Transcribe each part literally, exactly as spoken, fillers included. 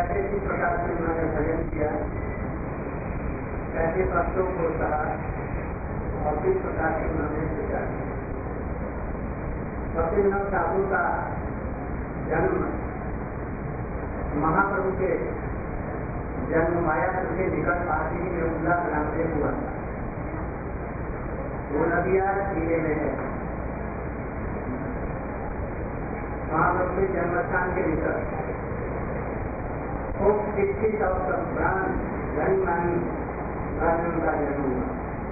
कैसे किस प्रकार से उन्होंने भजन किया, कैसे भक्तों को सहा और किस प्रकार से उन्होंने सीखा। भक्तिविनोद ठाकुर का जन्म महाप्रभु के जन्म मायापुर के निकट पासी में उमला ग्राम से हुआ। वो नदिया जिले में है। महाप्रभु के जन्म स्थान के निकट खूब शिक्षित और ब्राह्मण धनीमानी ब्राह्मण का जन्म हुआ।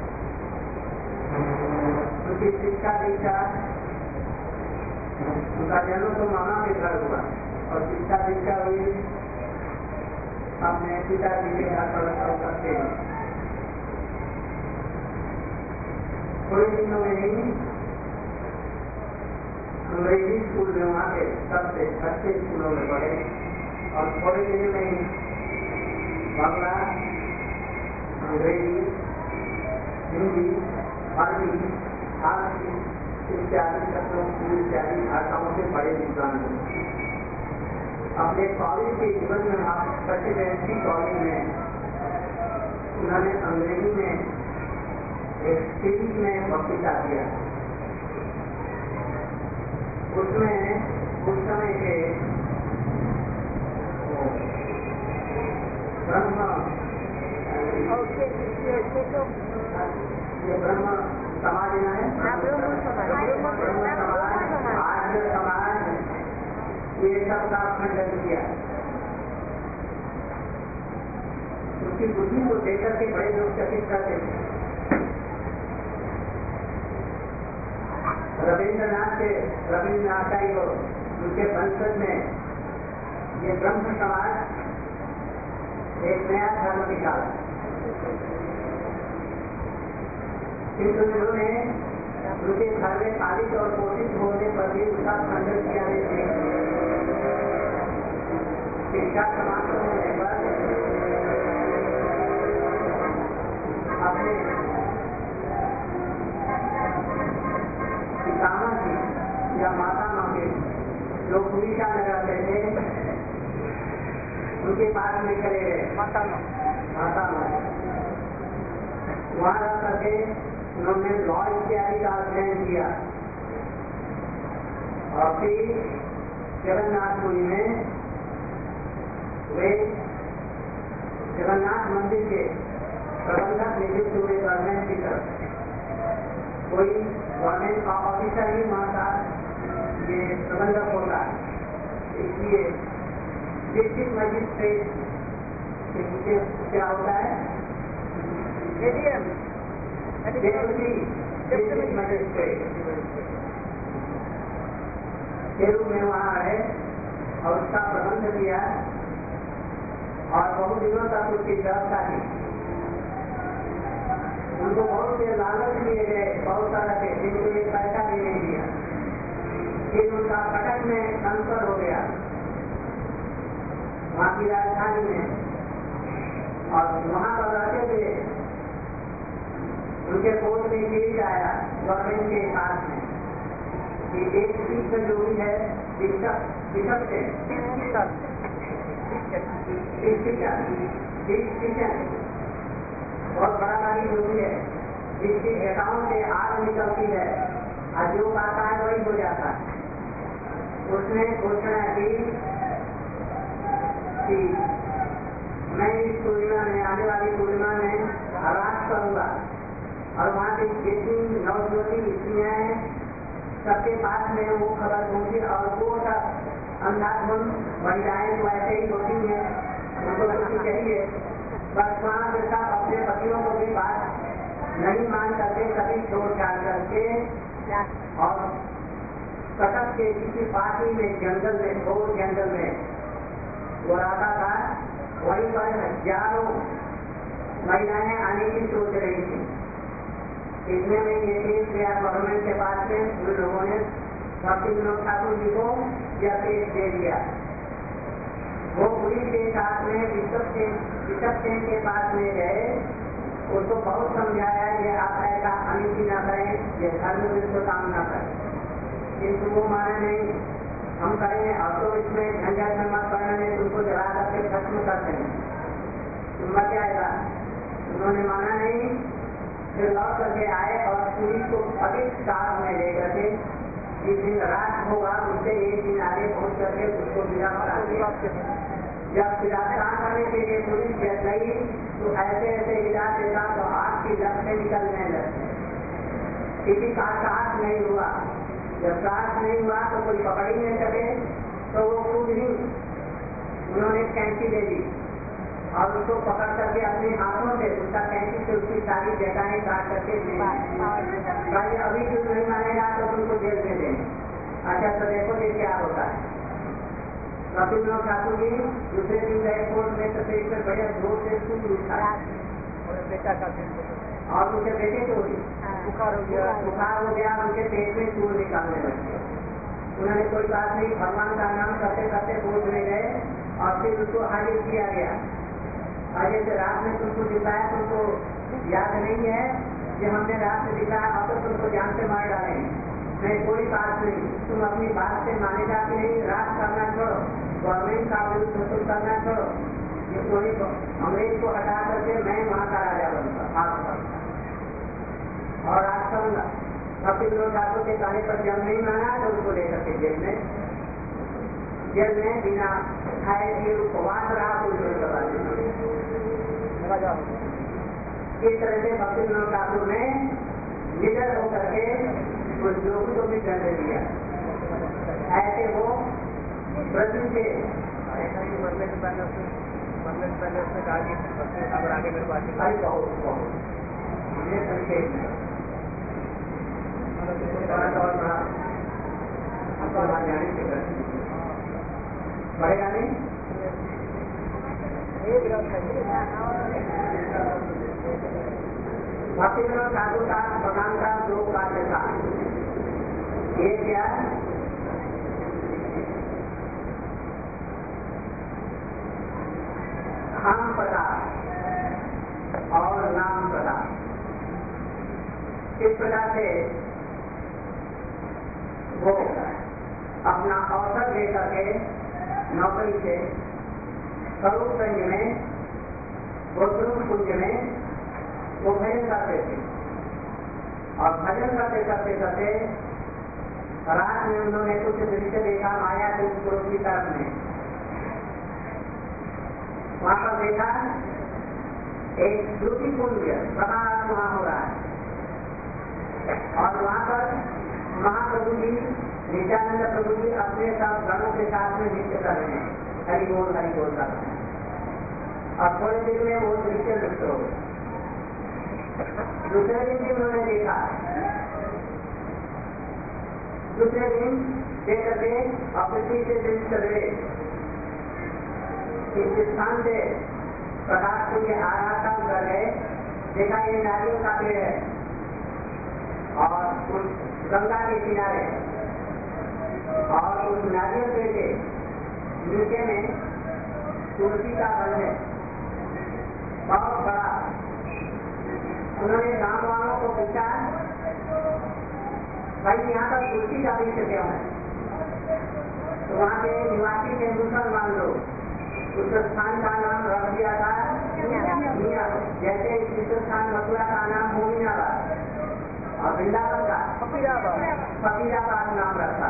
उनकी शिक्षा दीक्षा, उनका जन्म तो मामा के घर हुआ और शिक्षा दीक्षा हुई अपने पिताजी के घर पर करते हैं। थोड़े दिनों में ही अंग्रेजी स्कूल में वहाँ के सबसे अच्छे स्कूलों में पढ़े और थोड़े दिन में ही बांग्ला, अंग्रेजी, हिंदी, अरबी, फारसी इत्यादि शब्दों इत्यादि भाषाओं से बड़े विद्वान हुए। अपने कॉलेज के जीवन में प्रेसिडेंसी कॉलेज में उन्होंने अंग्रेजी में एक सीरीज में वक्तृता किया। उसमें उस समय के ब्रह्म ये ब्रह्म समाज है, ब्रह्म समाज, आर्य समाज, ये सब का खंडन किया। उसकी बुद्धि को देकर के बड़े लोग चकित करते थे। रविन्द्रनाथ के रविन्द्रनाथ का ही उनके वंशज में ये ब्रह्म समाज एक नया धर्म निकाला। किंतु उन्होंने उनके घर में पालित और पोषित होने पर भी उसका खंडन किया नहीं। शिक्षा समाप्त होने पर अपने पितामह जी या माता माँ के जो उड़ीसा में रहते थे उनके पास में चले गए। माता माँ माता माँ वहाँ रह करके उन्होंने लॉ इत्यादि का अध्ययन किया और फिर जगन्नाथपुरी में वे जगन्नाथ मंदिर के प्रबंधक नियुक्त हुए गवर्नमेंट की तरफ। कोई गवर्नमेंट का ऑफिसर ही वहाँ का ये प्रबंधक होता है, इसलिए डिस्ट्रिक्ट मजिस्ट्रेट क्या होता है, एडीएम डिस्ट्रिक्ट मजिस्ट्रेट के रूप में वहाँ है और उसका प्रबंध किया और बहुत दिनों तक उसकी व्यवस्था की। उनको बहुत से लालच दिए गए, बहुत सारा के जिनको एक पैसा भी नहीं दिया। फिर उनका कटक में ट्रांसफर हो गया वहाँ की राजधानी में और वहाँ पर रहते थे। उनके कोर्ट में केस आया गवर्नमेंट के पास में कि एक सीट में जो भी है बिशप बिशप से बहुत बड़ा गाड़ी जो भी है जिसके अकाउंट से आग निकलती है और जो आता है वही हो जाता है। उसने घोषणा की कि मैं इस पूर्णिमा में आने वाली पूर्णिमा में आराध करूंगा और वहाँ की जितनी नवज्योति स्त्रियाँ हैं सबके पास में वो खबर पहुंची और वो सब अंधाधुन महिलाएं तो ऐसे ही होती है, उनको कुछ चाहिए बस वहाँ के साथ अपने पतियों को भी बात नहीं मान करके सभी छोड़ छाड़ करके और कटक के किसी पार्टी में जंगल में घोर जंगल में वो रहता था। वहीं पर हजारों महिलाएं आने की सोच रही थी। इतने में ये केस गया गवर्नमेंट के पास में। उन लोगों ने भक्तिविनोद ठाकुर जी को यह केस दे दिया। वो पुलिस के साथ में बिशप के बिशप सिंह के पास में गए, उसको बहुत समझाया ये आप ऐसा अनिति न करें, ये धर्म विरुद्ध काम न करें, किंतु वो माना नहीं। हम करेंगे और तो इसमें झंझट में मत पड़ने में तुमको जला करके खत्म कर देंगे, तुम मत जाएगा। उन्होंने माना नहीं, फिर लौट करके आए और पुरी को अधिक साथ में लेकर के जिस दिन रात होगा उससे एक दिन आगे पहुंच करके उसको विदा करा दिया। जब विदास्तान करने के लिए पुलिस गई तो ऐसे ऐसे विदा देता तो आग की लत से निकलने लगे। किसी का साहस नहीं हुआ, जब साहस नहीं हुआ तो कोई पकड़ ही नहीं सके तो वो खुद ही उन्होंने कैंची ले ली और उसको पकड़ करके अपने हाथों से उसका कैंची से उसकी सारी जगहें काट करके भाई अभी क्यों नहीं मानेगा तो तुमको जेल में देंगे। अच्छा तो देखो ये क्या होता है। कपिल ठाकुर जी दूसरे दिन गए कोर्ट में तो पेट में बड़े जोर से सूख उठा और उनके बेटे को बुखार हो गया बुखार हो गया उनके पेट में चूर निकालने लगे। उन्होंने कोई बात नहीं, भगवान का नाम करते करते बोझ में गए और फिर उसको हाजिर किया गया। आज से रात में तुमको दिखाया, तुमको याद नहीं है कि हमने रात में दिखाया और तो तुमको जान से मार डालेंगे। नहीं कोई बात नहीं, तुम अपनी बात से मानेगा कि नहीं, रात करना छोड़ो, गवर्नमेंट का विरुद्ध तुम करना छोड़ो, ये कोई अंग्रेज को हटा करके मैं वहाँ का राजा बनूंगा आप और राज करूंगा। कपिल ठाकुर के कहने पर जब नहीं माना तो उनको लेकर के जेल में जेल में बिना खाए पिए उपवास रहा तो इस तरह से कपिल ठाकुर ने निडर होकर के कुछ लोगों को भी दंड दिया। ऐसे वो ब्रज से मरने से पहले मरने से पहले उसने कहा कि अगर आगे मेरे पास बहुत बहुत हमने संकेत बढ़ेगा नहीं कपिल ठाकुर का भगवान का दो कार्य था। एक क्या हम पता और नाम पता, इस प्रकार से वो अपना अवसर लेकर के नौकरी से स्वरूपगंज में गोत्रुम कुंज में वो भजन करते थे और भजन करते करते करते रात में उन्होंने कुछ दृश्य देखा माया के पुरुष की तरफ में। वहां पर देखा एक श्रुति कुंज प्रकाश वहां हो रहा है और वहां पर महाप्रभु जी नित्यानंद प्रभु जी अपने सब गणों के साथ में नृत्य कर रहे हैं, हरि बोल हरि बोल कर रहे हैं और थोड़े दिन में वो दृश्य लुप्त हो गए। दूसरे दिन भी उन्होंने देखा, दूसरे दिन देख करके और पृथ्वी से दिन सवेरे इस स्थान से प्रकाश को ये आराधना कर गए, देखा ये नारियल का पेड़ है और उस गंगा के किनारे और उस नारियल पेड़ के नीचे में तुलसी का वन है बहुत बड़ा। उन्होंने गांव वालों को पूछा भाई यहाँ पर तुलसी का वृक्ष क्यों है, तो वहाँ के निवासी के मुसलमान लोग उस स्थान का नाम रख दिया था मियाँ, जैसे इस स्थान मथुरा का नाम मोमिनाबाद और वृंदावन का फकीराबाद फकीराबाद नाम रखा,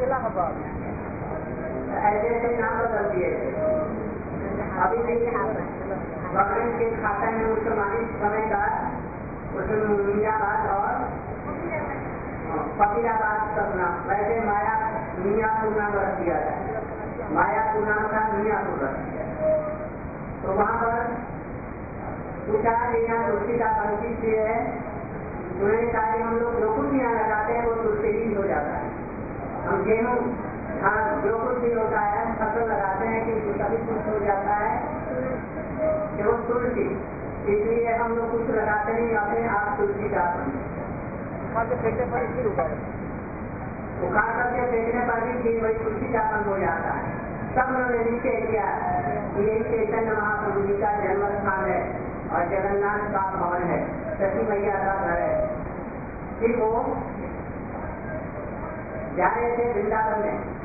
ऐसे ऐसे नाम बदल दिए। अभी भी गवर्नमेंट के खाते में मुसलमानी समय का उसमें मोमिनाबाद और फकीराबाद सब नाम, वैसे माया मियाँपुर नाम रख दिया था, मायापुर नाम था मियाँपुर रख दिया। तो वहाँ पर पूछा यहाँ तुलसी का पंक्ति से है, उन्होंने कहा हम लोग जो कुछ यहाँ लगाते हैं वो तुलसी ही हो जाता है। हम गेहूँ धान जो कुछ भी होता है फसल लगाते हैं कि सभी कुछ हो जाता है कि वो तुलसी, इसलिए हम लोग कुछ लगाते नहीं, अपने आप तुलसी का फेंकने पर फिर उखाड़ करके फेंकने पर भी फिर वही तुलसी जापन हो जाता है। सब उन्होंने निश्चय किया कि यही चैतन्य महाप्रभु जी का जन्म स्थान है और जगन्नाथ का भवन है, सती मैया का घर है। फिर वो जा रहे थे वृंदावन में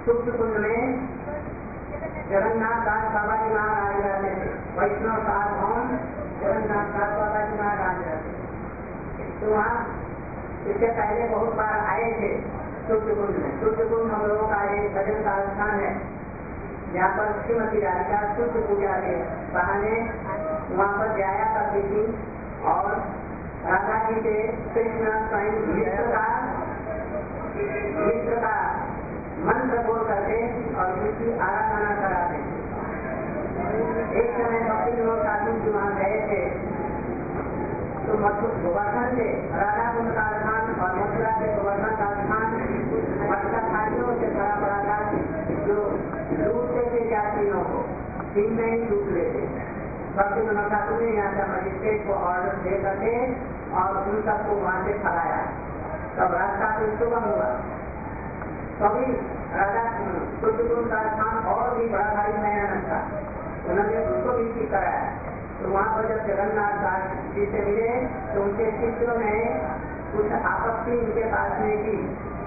सूक्ष्म कुंड में जगन्नाथ दास बाबा जी महाराज रहते थे। वैष्णव सार्वभौम जगन्नाथ दास बाबा जी महाराज रहते। तो वहाँ इससे पहले बहुत बार आए थे सूक्ष्म कुंड में। सूक्ष्म कुंड हम लोगों का एक भजन का स्थान है, यहाँ पर श्रीमती राधिका सूक्ष्म पूजा के बहाने वहाँ पर जाया करती थी और राधा जी के कृष्ण स्वयं मित्र का मित्र का मंत्र बोल करके और उसकी आराधना कराते थे। एक समय भक्ति विनोद ठाकुर जी वहाँ गए थे तो गोवर्धन से राधा कुंड का स्थान और मथुरा के गोवर्धन का स्थान भक्ताखारियों से भरा पड़ा था, जो लूटते थे यात्रियों को, दिन में ही लूट लेते। भक्ति विनोद ठाकुर ने यहाँ का मजिस्ट्रेट को ऑर्डर दे करके और उन सबको वहाँ से भगाया। तब रास्ता तो सुगम हुआ। कभी राजा सूर्यकुंड का स्थान और भी बड़ा भारी भयानक था, उन्होंने उसको भी ठीक कराया। तो वहाँ पर जब जगन्नाथ दास जी से मिले तो उनके शिष्यों ने कुछ आपत्ति उनके पास में की।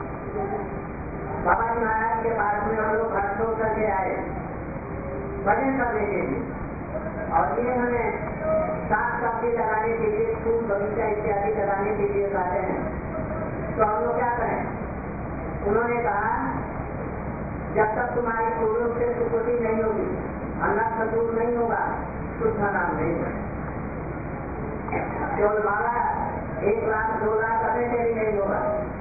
बाबा जी महाराज के पास में हम लोग घर छोड़ करके आए भजन करने के लिए, और ये हमें साग सब्जी लगाने के लिए, फूल बगीचा इत्यादि लगाने के लिए कहते हैं, तो हम लोग क्या करें? उन्होंने कहा जब तक तुम्हारी पूर्वों से सुकृति नहीं होगी, अनर्थ दूर नहीं होगा, शुद्ध नाम नहीं है। केवल बाबा एक लाख दो लाख करने से भी नहीं होगा,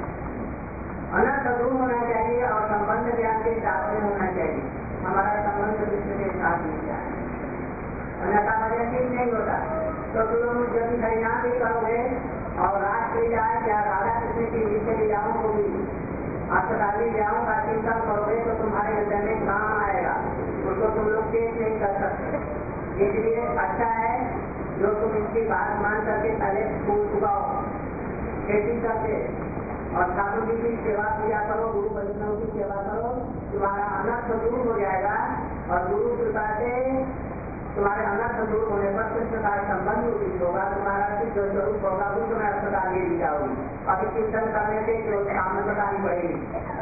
अनर्थ दूर होना चाहिए और संबंध ज्ञान के साथ में होना चाहिए। हमारा संबंध विश्व के साथ नहीं जाए, अन्यथा भजन ठीक नहीं होता। तो तुम यदि हरिनाम भी करोगे और राष्ट्र लीलाएं या राधा कृष्ण की नित्य लीलाओं को भी अस्पताली लीलाओं का चिंतन करोगे तो तुम्हारे हृदय में काम आएगा, उसको तुम लोग टेस्ट नहीं कर सकते। इसलिए अच्छा है जो तुम इसकी बात मान करके पहले फूल उगाओ, खेती करके और ठाकुर जी की सेवा पूजा करो, गुरु वैष्णव की सेवा करो, तुम्हारा अनर्थ दूर हो जाएगा। और गुरु कृपा से तुम्हारे अनर्थ दूर होने पर कृष्ण का संबंध उचित होगा, तुम्हारा जो स्वरूप होगा वो तुम्हें अस्पताल ले ली जाओगी। अभी चिंतन करने से जो सामने बतानी पड़ेगी।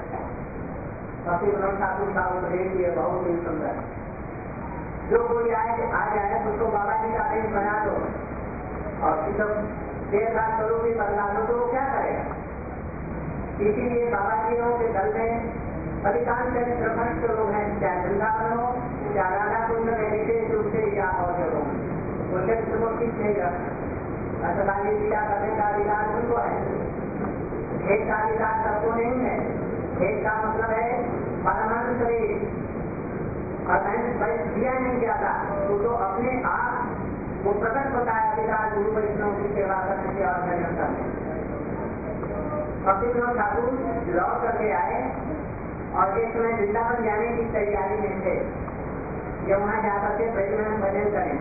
भक्ति विनोद ठाकुर का उपदेश ये बहुत ही सुंदर। जो कोई आए आ जाए उसको बाबा जी का देश बना दो और जब देर रात करोगे बदला दो तो वो क्या करेगा? इसीलिए बाबा जी के दल में अधिकांश भ्रष्ट लोग हैं, चाहे वृंदावन हो या राधा कुंड में विशेष रूप से या और जगहों में, वो चरित्र को ठीक नहीं रखते। अस्पताली लीला करने का अधिकार उनको है, भेद का अधिकार सबको नहीं है। भेद का मतलब है परमाणु शरीर, और दिया नहीं जाता वो तो अपने आप वो प्रकट होता है अधिकार गुरु वैष्णव की सेवा करने से और भजन करने। भक्ति विनोद ठाकुर लौट करके आए और एक समय वृंदावन जाने की तैयारी में थे, जब वहाँ जाकर के ब्रजमन भजन करें।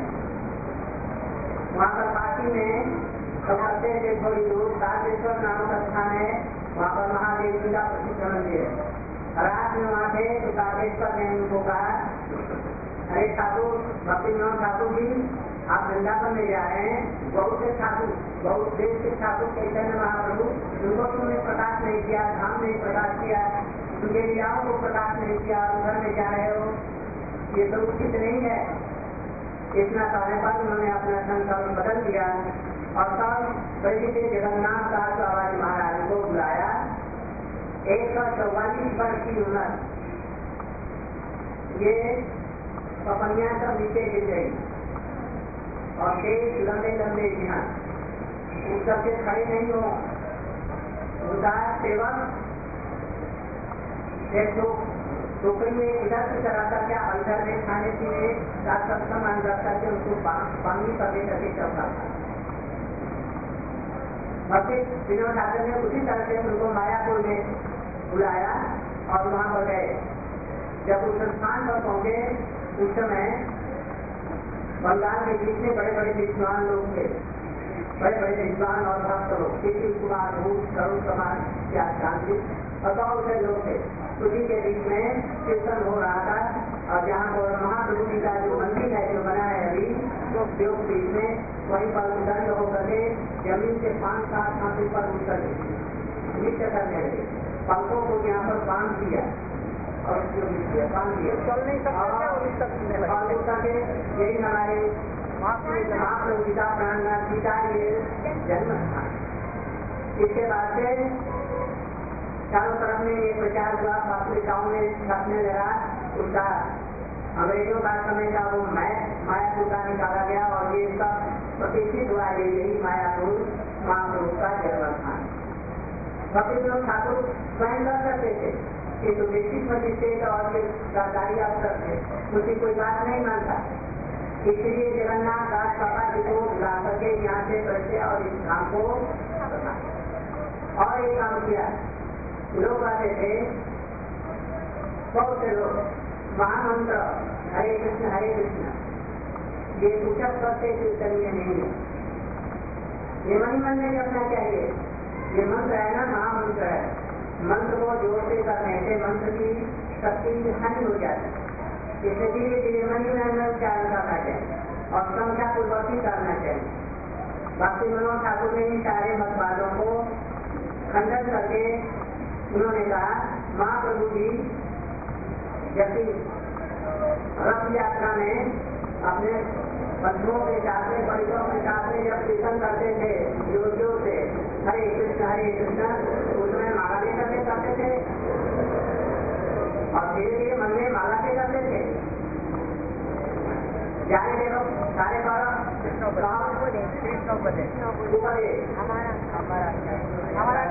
वहाँ पर पार्टी में समझते थे थोड़ी दूर तारकेश्वर नामक स्थान है, वहाँ पर महादेव जी का प्रसिद्ध मंदिर है। रात में वहाँ थे तो तारकेश्वर ने उनको कहा, अरे ठाकुर भक्ति विनोद ठाकुर जी आप वृंदावन में जा रहे हैं, बहुत से ठाकुर बहुत देश के ठाकुर चैतन्य महाप्रभु उनको तुमने प्रकाश नहीं किया, धाम नहीं प्रकाश किया, उनके लीलाओं को प्रकाश नहीं किया, उधर में जा रहे हो, ये तो उचित नहीं है। इतना कहने पर उन्होंने अपना संकल्प बदल दिया और तब बड़ी से जगन्नाथ दास बाबा जी महाराज को बुलाया। एक सौ चौवालीस वर्ष की उम्र, ये पपनिया सब नीचे गिर गई और देश लंबे लंबे ध्यान उस सबसे खड़े नहीं हो। उदास सेवक देखो टोकरी में इधर से चला करके अंदर में खाने पीने का सब सामान रख करके उसको पानी पकड़े करके चलता था। भक्ति विनोद ठाकुर ने उसी तरह से उनको मायापुर में बुलाया और वहाँ पर गए। जब उस स्थान पर पहुंचे उस समय बंगाल के बीच में बड़े बड़े विद्वान लोग थे, बड़े बड़े विद्वान और भक्त लोग, किसी कुमार भूत करुण समाज क्या शांति और बहुत से लोग थे। उसी के बीच में कीर्तन हो रहा था और जहाँ पर महाप्रभु जी का जो मंदिर है जो बना है अभी तो देव बीच में वहीं पर दंड होकर के जमीन से पांच सात हाथ ऊपर उठ कर नृत्य करने लगे। पंखों को यहाँ पर बांध दिया और उसको भी किया, काम किया, चल नहीं सकते थे और इस तक सुनने लगे। और उसका के यही हमारे महाप्रभु गीता प्राणनाथ जी का ये जन्म स्थान। इसके बाद से चारों तरफ में ये प्रचार हुआ, अफ्रीकाओं में छपने लगा, उसका अंग्रेजों का समय का वो मायापुर का निकाला गया और ये सब प्रतिष्ठित हुआ, यही मायापुर महाप्रभु का जन्म स्थान। भक्ति विनोद ठाकुर स्वयं कर सकते थे कि तो निश्चित मजिस्ट्रेट और सरकारी अफसर थे, उसकी कोई बात नहीं मानता, इसलिए जगन्नाथ दास पापा जी को बुला करके यहाँ से परिचय और इस काम को और एक काम किया। लोग आते थे, बहुत से लोग महामंत्र हरे कृष्ण हरे कृष्ण ये उचक करते कीर्तनीय नहीं है, ये मन मन में रखना चाहिए। ये मंत्र है ना, महामंत्र है, मंत्र को जोर से करने से मंत्र की शक्ति हानि हो जाती है, इसलिए धीरे धीरे मन मन में उच्चारण करना चाहिए और संख्या पूर्वक ही करना चाहिए। भक्ति विनोद ठाकुर ने इन सारे मतवादों को खंडन करके उन्होंने कहा, महाप्रभु जी जब रथ यात्रा में अपने बंधुओं के साथ में परिजनों के साथ में जब कीर्तन करते थे जोर जोर से हरे कृष्ण हरे कृष्ण, उसमें माला भी करते करते थे और धीरे धीरे मन में माला भी करते थे। जाने के लोग सारे बारह हमारा हमारा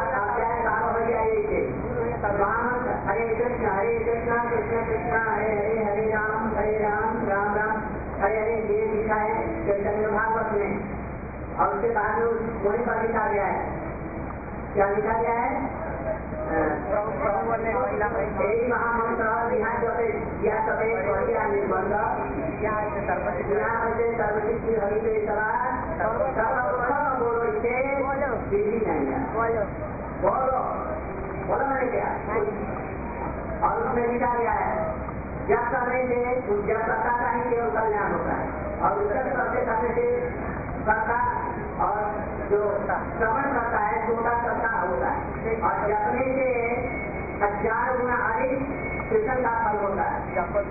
हरे कृष्ण हरे कृष्ण कृष्ण कृष्ण हरे हरे हरे राम हरे राम राम राम हरे हरे, ये लिखा है चैतन्य भागवत में। और उसके बाद में वहीं पर लिखा गया है, क्या लिखा गया है, यही महामंत्र यहाँ जपे या सपे या निर्बंध यहाँ से सर्वशिष्टि हरि के बोलो, इसे दिल्ली नहीं है, बोलो बोलो मैंने क्या। और उसमें लिखा गया है जब करने से जब कर्ता का ही केवल कल्याण होता है और जब करते करने से कर्ता और जो श्रवण करता है छोटा कर्ता होता है और जपने से हजार गुना अधिक कृष्ण का फल होता है।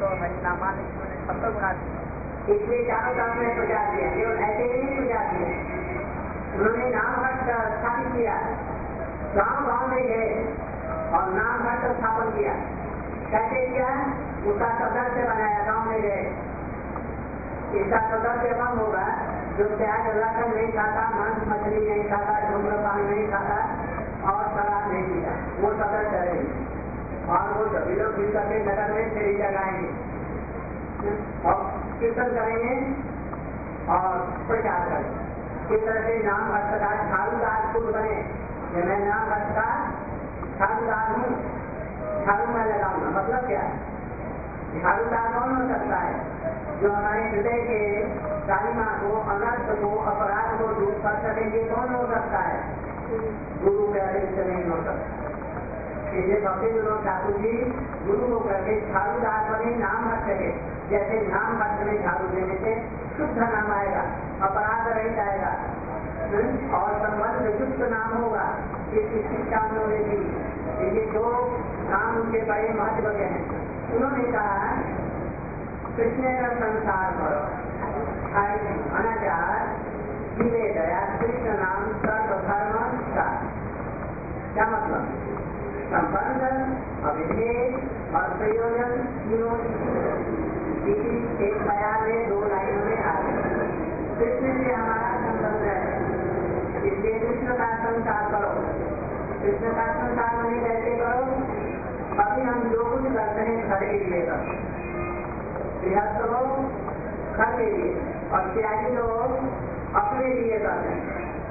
इसलिए चारों तरफ में प्रचार किया, केवल ऐसे ही नहीं प्रचार किया, उन्होंने नाम घट स्थापित किया, गाँव गाँव में गए और नाम घट स्थापन किया। कैसे किया, उसका सदस्य बनाया, गाँव में गए, इसका सदस्य कम होगा जो प्याज लहसुन नहीं खाता, मांस मछली नहीं खाता, धूम्रपान नहीं खाता और शराब नहीं पीता, वो सदस्य रहेंगे और वो सभी लोग मिल करके नगर में फेरी लगाएंगे और कीर्तन करेंगे और प्रचार करेंगे। इस तरह से नाम भक्त का झाड़ूदार कुल बने, मैं नाम भक्त का झाड़ूदार हूँ, झाड़ू मैं लगाऊंगा, मतलब क्या, झाड़ूदार कौन हो सकता है, जो हमारे हृदय के कालिमा को, अनर्थ को, अपराध को दूर कर सकेंगे, कौन हो सकता है, गुरु के अतिरिक्त नहीं हो सकता। इसलिए भक्ति विनोद ठाकुर जी गुरु को करके झाड़ूदार बने, नाम भक्त के जैसे नाम भक्त में झाड़ू देने से शुद्ध नाम आएगा, अपराध रहित आएगा और संबंध युक्त नाम होगा, इसकी शिक्षा उन्होंने दी। ये दो नाम उनके बड़े महत्व के हैं। उन्होंने कहा कृष्ण का संसार करो, अनाचार जीवे दया कृष्ण नाम सर्वधर्म का। क्या मतलब, संबंध, अभिषेक और प्रयोजन तीनों इसी एक बयान में दो लाइनों में आ गए। कृष्ण से हमारा संबंध है, इसलिए कृष्ण का संसार करो। कृष्ण का संसार मैंने कैसे करो, अभी हम जो कुछ करते हैं घर के लिए करो, गृहस्थ लोग घर के लिए और त्यागी लोग अपने लिए करते हैं।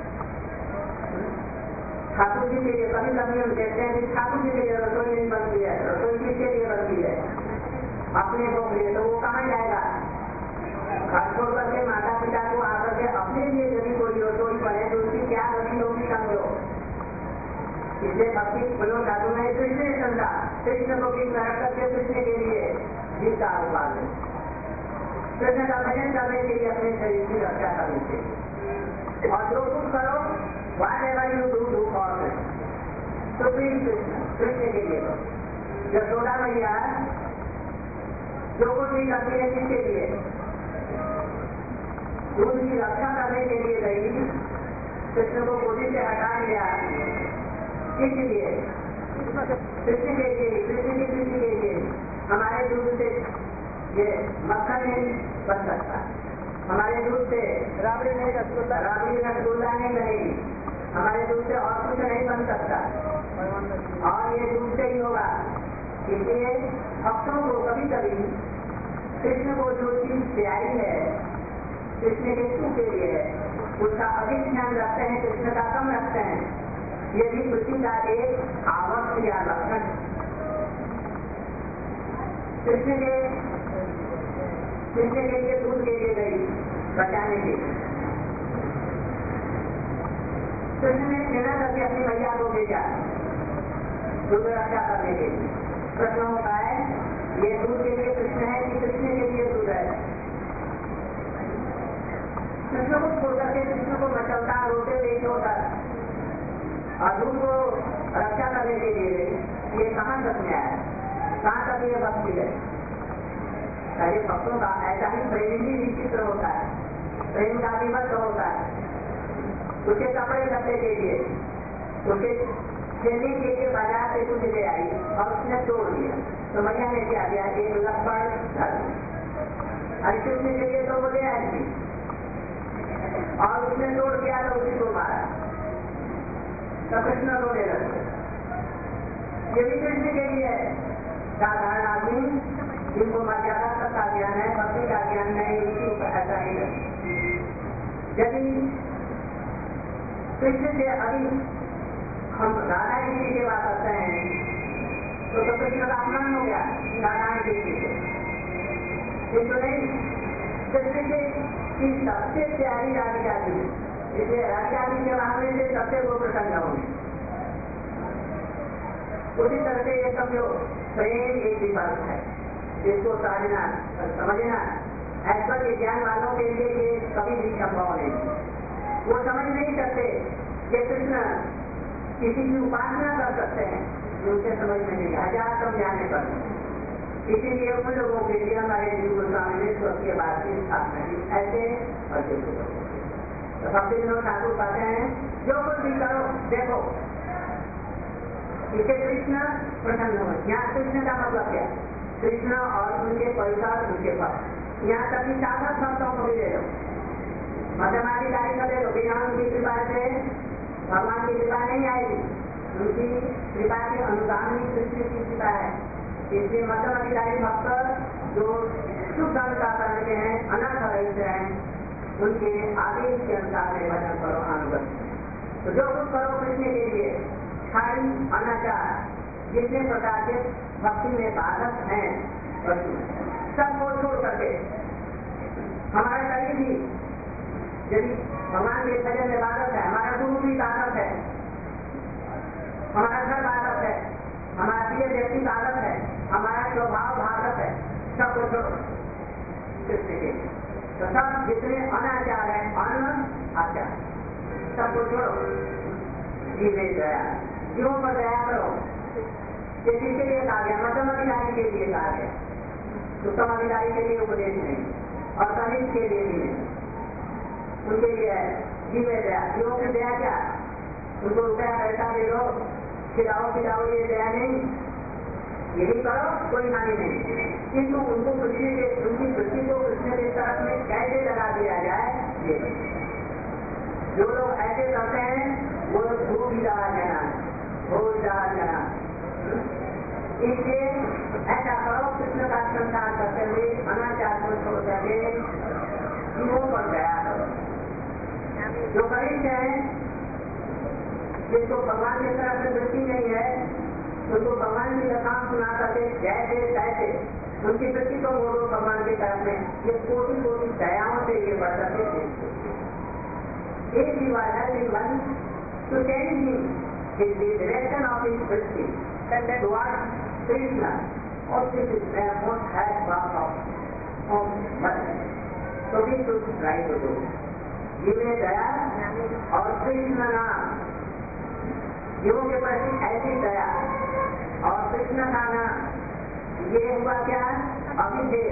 ठाकुर जी के लिए कभी कभी हम कहते हैं कि ठाकुर जी के लिए रसोई नहीं बनती है, रसोई किसके लिए बनती है, अपने को लिए, तो वो कहाँ जाएगा, घर छोड़ करके माता पिता को आकर के अपने लिए यदि कोई रसोई बने तो उसकी क्या गति होगी समझो। इसलिए भक्ति विनोद ठाकुर ने कृष्ण समझा, कृष्ण को भी ग्रहण करके कृष्ण के लिए जीता उपाय, कृष्ण का भजन करने के लिए अपने शरीर की रक्षा करनी चाहिए। और जो कुछ करो whatever you do do for Krishna, तो कृष्ण कृष्ण के लिए करो। यशोदा मैया जो कुछ भी करती है किसके लिए? दूध की रक्षा करने के लिए गई, कृष्ण को गोदी से हटा लिया, किस लिए? कृष्ण के लिए, कृष्ण की प्रीति के लिए। हमारे दूध से ये मक्खन नहीं बन सकता, हमारे दूध से राबड़ी नहीं, रसगुल्ला राबड़ी रसगुल्ला नहीं बनेगी, हमारे दूध से और कुछ नहीं बन सकता, और ये दूध से ही होगा। इसलिए भक्तों को कभी कभी कृष्ण को जो चीज प्यारी है, कृष्ण के सुख के लिए है, उसका अधिक ध्यान रखते हैं, कृष्ण का कम रखते हैं। ये भी खुशी का एक आवश्यक या लक्षण। कृष्ण के कृष्ण के लिए दूध के लिए गई बचाने के लिए, कृष्ण ने सेना करके अपनी मैया को भेजा दूध रक्षा करने के लिए। प्रश्न होता है, ये दूध के लिए कृष्ण है कि कृष्ण के लिए दूध है? कृष्ण को छोड़ करके, कृष्ण को मचलता रोते हुए छोड़कर और दूध को रक्षा करने के लिए, ये कहाँ तक न्याय है? कहाँ तक ये भक्ति है? पहले भक्तों का ऐसा ही प्रेम भी विचित्र होता है, प्रेम का विमर्श होता है। उसके कपड़े लत्ते के लिए, उसके खेलने के लिए बाजार से कुछ ले आई और उसने तोड़ दिया, तो मैया ने क्या किया? एक लपड़ धर अरे कृष्ण के लिए तो वो ले आई थी, और उसने तोड़ दिया तो उसी को मारा, तो कृष्ण रोने लगे। ये भी कृष्ण के लिए है। साधारण आदमी जिनको मर्यादा तक का ज्ञान है, भक्ति का ज्ञान नहीं, उसी को ऐसा ही है। यदि कृष्ण से अधिक हम राधा जी की सेवा करते हैं तो तो कृष्ण का अपमान हो गया राधा जी से, किंतु नहीं, कृष्ण से की सबसे प्यारी राधिका थी, इसलिए राधिका जी के मामले से सबसे वो प्रसन्न होंगे। उसी तरह से ये सब जो प्रेम एक विभाग है, इसको समझना समझना ऐश्वर्य ज्ञान वालों के लिए ये कभी भी संभव नहीं। वो समझ नहीं सकते कि कृष्ण किसी की उपासना कर सकते हैं, उनके समझ में नहीं, हजार समझाने पर। इसीलिए उन लोगों के लिए हमारे हिंदू गोस्वामी ने स्वर्गीय बात की स्थापना की, ऐसे और तो भक्ति विनोद ठाकुर कहते हैं, जो कुछ भी करो देखो इसे कृष्ण प्रसन्न हो। यहाँ कृष्ण का मतलब क्या? कृष्ण और उनके परिवार, उनके पास, यहाँ तक कि साधक भक्तों को भी ले लो, मध्यमाधिकारी को ले लो, बिना उनकी कृपा से भगवान की कृपा नहीं आएगी, उनकी कृपा के अनुदान ही कृष्ण की कृपा है। इसलिए मध्यम अधिकारी भक्त जो शुद्ध अनुसार करते हैं, अनर्थ रहित हैं, उनके आदेश के अनुसार भजन करो, अनुगत। तो जो कुछ करो कृष्ण के लिए, खाली अनाचार जितने प्रकार के भक्ति में बाधक हैं, सबको छोड़ करके हमारा शरीर भी यदि भगवान के भजन में बाधक है, हमारा गुरु भी बाधक है, हमारा घर बाधक है, हमारा प्रिय व्यक्ति बाधक है, हमारा स्वभाव बाधक है, सबको छोड़ो कृष्ण के। तो सब जितने अनाचार है, अन आचार, सबको छोड़ो, जीवे दया, जीवों पर दया करो। ये किसके लिए कहा गया? मध्यम अधिकारी के लिए कहा गया, उत्तम अधिकारी के लिए उपदेश नहीं, और कनिष्ठ के लिए भी नहीं, उनके लिए है जीवे दया। जीवों की दया क्या? उनको रुपया पैसा दे दो, खिलाओ खिलाओ, ये दया नहीं, यही करो, कोई हानि नहीं, किंतु उनको कृष्ण के, उनकी वृत्ति को कृष्ण के तरफ में कैसे लगा दिया जाए, ये जो लोग ऐसे करते हैं वो भू विचार लेना, भू विचार लेना। इसलिए ऐसा करो, कृष्ण का संसार करते हुए अनाचार को छोड़ करके जीवों पर दया करो। जो कनिष्ठ है, जिसको भगवान की तरफ से वृत्ति नहीं है, उनको भगवान की कथाएं सुना करके जैसे तैसे उनकी वृत्ति को मोड़ो भगवान की तरफ में, ये कोटि कोटि दयाओं से ये बढ़ करके एक दीवार है वन टू टेन ही in the direction of his vritti and towards Krishna, or this is therefore has part of of mercy. So we should try to do. जीवे दया और कृष्ण नाम, जीवों के प्रति ऐसी दया और कृष्ण खाना, ये हुआ क्या? अभिधेय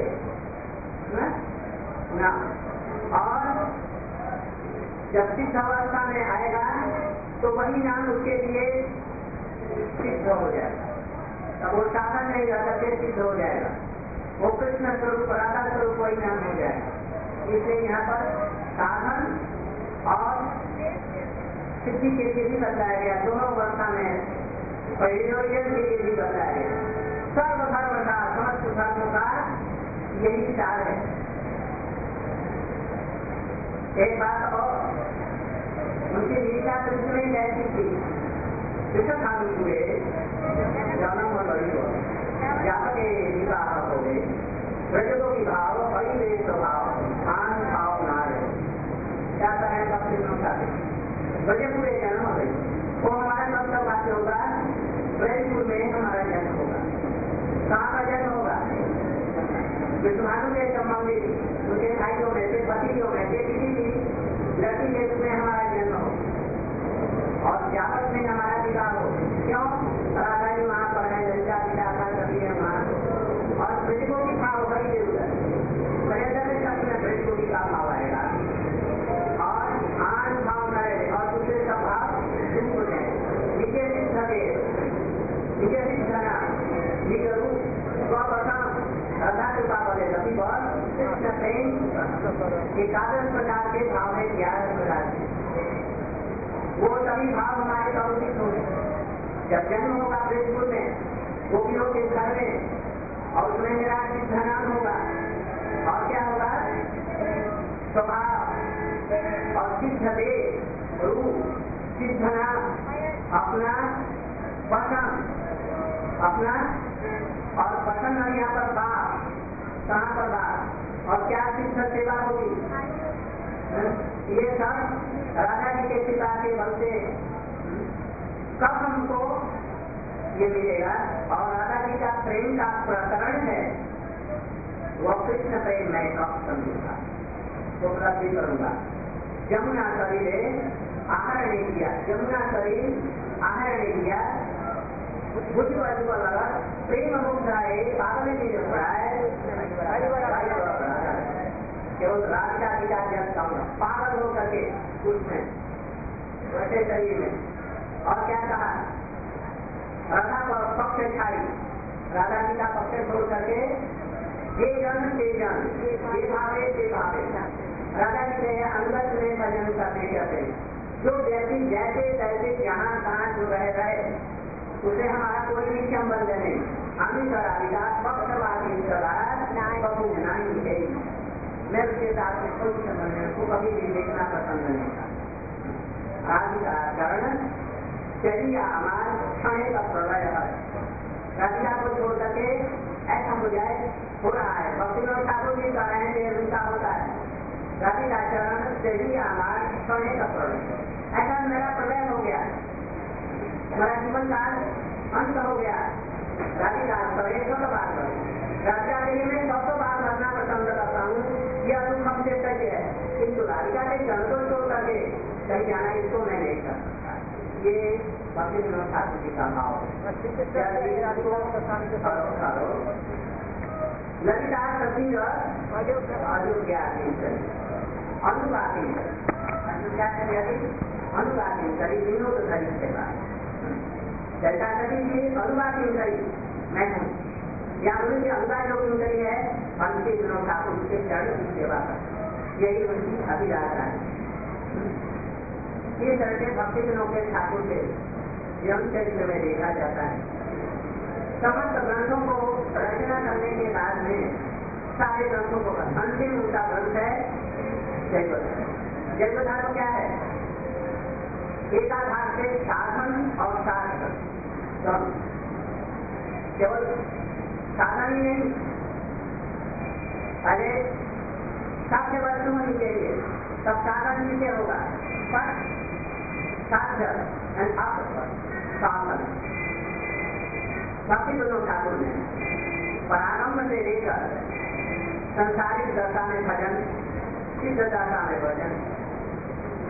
ना। और जब सिद्ध अवस्था में आएगा तो वही नाम उसके लिए सिद्ध हो जाएगा, तब वो साधन नहीं रह करके सिद्ध हो जाएगा, वो कृष्ण स्वरूप राधा स्वरूप वही नाम हो जाएगा। इसलिए यहाँ पर साधन और सिद्धि के लिए भी बताया गया, दोनों अवस्था में प्रयोजन के लिए भी बताया गया। सर्वधर्म का समस्त धर्मों का यही सार है। एक बात और, उनकी लीला कृष्ण में कैसी थी? कृष्ण खान हुए जन्म बड़ी हो जातक विवाह हो गए, ब्रजों की भाव बड़ी स्वभाव खान भाव ना रहे, क्या करें? सब कृष्ण खाते ब्रजपुर जन्म हो गई, वो हमारा सब सब बात होगा, ब्रजपुर में हमारा जन्म होगा। कहाँ का जन्म होगा? विष्णु के संबंधित उनके भाइयों में से पतियों में से किसी भी लड़की के रूप में हमारा जन्म हो और जापत में हमारा विवाह हो। क्यों? राधा जी वहाँ पर है, ललिता पिता का सभी है वहाँ, और ब्रजों की भाव बड़ी जरूरत पर्यटन में सभी में ब्रजों की का भाव आएगा और आन भाव न रहे और दूसरे का भाव दूर हो जाए। निजे सिद्ध के निजे सिद्धना निज रूप स्वप्रथम श्रद्धा कृपा वाले सभी पर कृष्ण प्रेम एकादश प्रकार के भाव है, ग्यारह प्रकार के, वो सभी भाव हमारे कौशिक होंगे। जब जन्म होगा ब्रजपुर में गोपियों के घर में और उसमें मेरा सिद्ध नाम होगा और क्या होगा? स्वभाव और सिद्ध दे रूप सिद्ध नाम अपना पसंद अपना और पसंद नहीं, यहाँ पर बाप, कहाँ पर बाप और क्या सिद्ध सेवा होगी? ये सब राधा जी के पिता के बल से कब हमको ये मिलेगा। और राधा जी का प्रेम का प्रकरण है वो कृष्ण प्रेम मैं कब समझूंगा, तो उपलब्धि करूंगा। जमुना शरीर आहरण किया, जमुना शरीर आहरण किया, बुद्धि बाजू का लगा प्रेम मुद्दा है, पागल की पड़ा है, केवल राधिका पिता जब पागल हो करके उसमें वैसे शरीर में। और क्या कहा? राधा पर पक्ष छाड़ी, राधा जी का पक्ष छोड़ करके ये जन से जन ये भावे से भावे, राधा जी ने अंगत में भजन करने कहते, जो जैसी जैसे तैसे जहाँ कहाँ जो रह रहे उसे हमारा कोई भी संबंध नहीं। हम ही राधिका पक्षवादी बबू नहीं है, मैं उसके साथ में कोई संबंध नहीं, उसको कभी भी देखना पसंद नहीं था। राधिका चरण चलिए हमारा क्षण का प्रलय है, राधिका को छोड़ करके ऐसा हो जाए हो रहा है। भक्ति लोग ठाकुर जी का रहे हैं उनका होता है, राधिका चरण चलिए हमारा क्षण का प्रलय, ऐसा मेरा प्रलय हो गया, हमारा जीवन काल अंत हो गया। राधिका करे तो बात करो, राधिका के मैं सब तो बात करना पसंद करता हूँ, यह दुख हमसे सही है, किंतु राधिका के चरण को छोड़ करके कहीं जाना इसको मैं नहीं कर सकता। ये भक्ति विनोद ठाकुर जी का भाव है। ललिता सती अयोग्या अनुवादी अनुवादी करी विनोद करी सेवा, ललिता सती जी अनुवादी करी मैं हूँ, या उनकी अनुवाद जो करी है भक्ति विनोद ठाकुर के चरण की सेवा कर, यही उनकी अभिलाषा है। इस तरह के भक्ति विनोद के ठाकुर के जन्म चरित्र में देखा जाता है। समस्त ग्रंथों को रचना करने के बाद में सारे ग्रंथों को अंतिम उनका ग्रंथ है जैवधर्म। जैवधर्म क्या है? एकाधार से साधन और शास्त्र, केवल साधन ही नहीं, पहले साध्य वस्तु होनी चाहिए, तब साधन नीचे होगा, पर साध्य साधन भक्ति विनोद ठाकुर ने प्रारंभ से लेकर संसारिक दशा में भजन, सिद्ध दशा में भजन,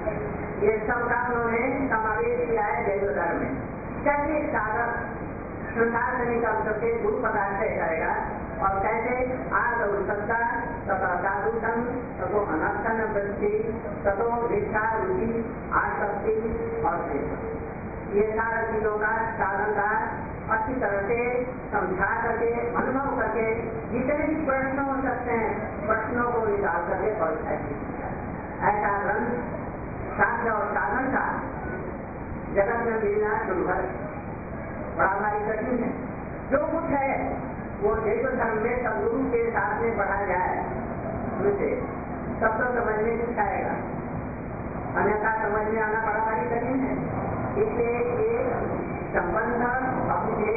ये सब का उन्होंने समावेश किया है जैवधर्म में। चलिए साधक संसार से निकल करके गुरु पदार्थ करेगा। और कैसे आग सत्ता तथा साधुषण तथो अनर्थन वृत्ति तथो इच्छा रुचि आसक्ति और ये सारा चीजों का साधन का अच्छी तरह से समझा करके अनुभव करके जितने भी प्रश्न हो सकते हैं प्रश्नों को निकाल करके पढ़ ऐसा ग्रंथ साध्य और साधन का जगत में मिलना दुर्भर बड़ा भारी कठिन है। जो कुछ है वो जैव धर्म में सदगुरु के साथ में पढ़ा जाए उनसे सब तो समझ में नहीं आएगा, अन्यथा समझ में आना बड़ा भारी कठिन है। इसलिए ये संबंध अपने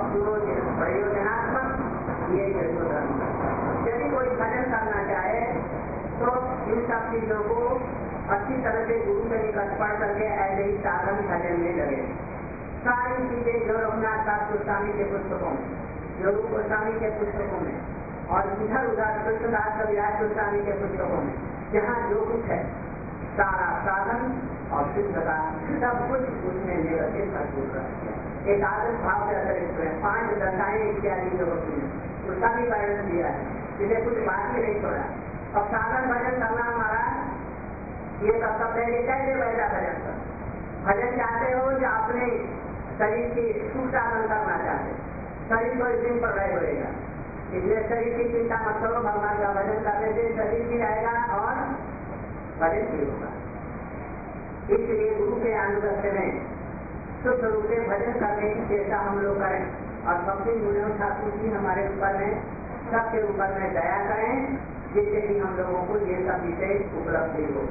प्रयोजनात्मक ये जैव धर्म। यदि कोई भजन करना चाहे तो इन सब चीजों को अच्छी तरह से गुरु के निकट पढ़ करके ऐसे ही साधन भजन में लगे। सारी चीजें जो रघुनाथ दास गोस्वामी के पुस्तकों में, जो रूप गोस्वामी के पुस्तकों में और इधर उधर कृष्णदास कविराज गोस्वामी के पुस्तकों में जहाँ जो कुछ है सारा साधन और सिद्धता सब कुछ उसमें निरंतर भरपूर रहती है। एक आदर्श भाव से अतिरिक्त है, पांच दशाएं इत्यादि जो होती है उसका भी वर्णन दिया है, जिसे कुछ बाकी नहीं छोड़ा। अब साधन भजन करना हमारा ये सबसे पहले कैसे बैठा भजन कर भजन चाहते हो या अपने शरीर की सुख साधन करना चाहते, शरीर को इस दिन पर रह पड़ेगा। इसलिए शरीर की चिंता मत करो, भगवान का भजन करने से शरीर भी रहेगा और भजन भी होगा। इसलिए गुरु के अनुगत्य में शुद्ध रूप से भजन करने की चेष्टा हम लोग करें और भक्ति मूल्यों ठाकुर जी हमारे ऊपर में सबके ऊपर में दया करें, जिससे कि हम लोगों को ये सब विषय उपलब्धि हो।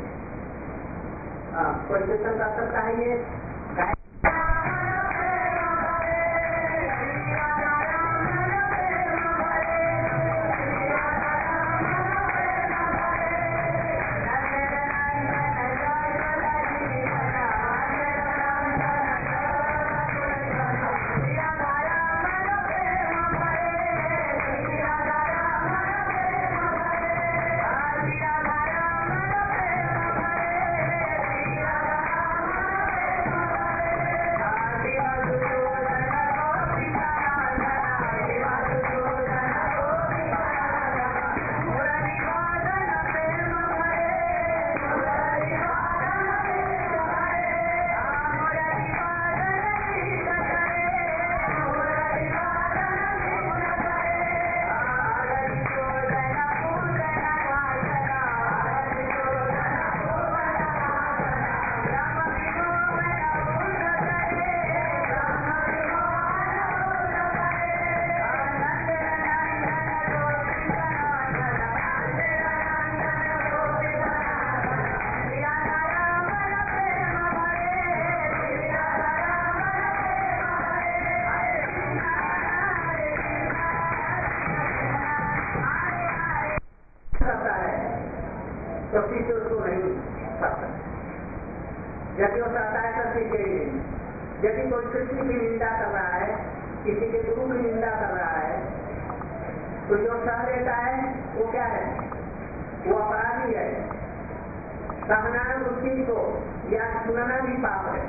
कोई क्वेश्चन कर सकता है ये यदि कोई कृष्ण की निंदा कर रहा है, किसी के गुरु की निंदा कर रहा है, तो जो सह लेता है वो क्या है? वो अपराधी है। सहना बुद्धि को या सुनना भी पाप है।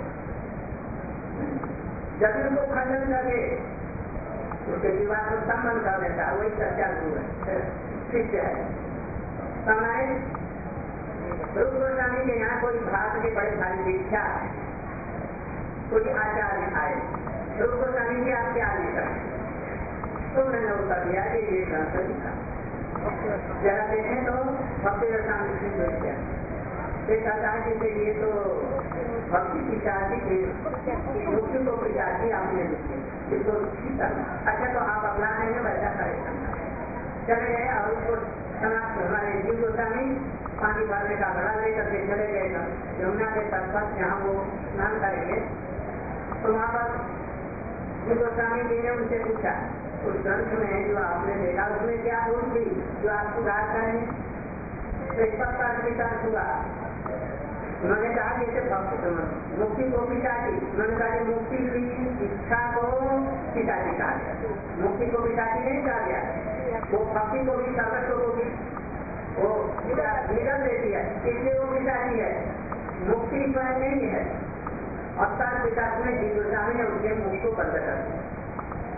जब उनको खंडन करके उसके विवाह को संबंध कर देता है, वही सच्चा गुरु है, शिष्य है। समय रूप गोस्वामी के यहाँ कोई भारत के बड़े भारी दीक्षा है, कोई आचार्य आए, रूप गोस्वामी की आप क्या लिखा? तो मैंने उत्तर दिया कि ये ग्रंथ लिखा। जरा देखें तो भक्ति रसायन की समस्या एक आचार्य के लिए तो भक्ति की चाहती थी, मुक्ति को पिताजी आपने लिखे, इसको ठीक करना। अच्छा तो आप अपना नहीं वैसा करें चले गए और उसको समाप्त हमारे जीव गोस्वामी पानी भरने का घड़ा लेकर के चले गए यमुना के तट पर, जहाँ वो स्नान करेंगे। तो वहाँ पर जीव गोस्वामी जी ने उनसे पूछा, उस ग्रंथ में जो आपने देखा उसमें क्या दोष थी जो आप सुधार करें? तो इस पर विचार हुआ। उन्होंने कहा कि इसे मुक्ति को पिताजी, उन्होंने कहा कि मुक्ति की इच्छा को पिताजी कहा गया, मुक्ति को पिताजी नहीं कहा गया। वो भक्ति को भी सर्वस्व को भी वो निगल देती है, इसलिए वो पिताजी है, मुक्ति स्वयं नहीं है। और सात विकास में जीव गोस्वामी ने उनके मुख को बंद कर दिया।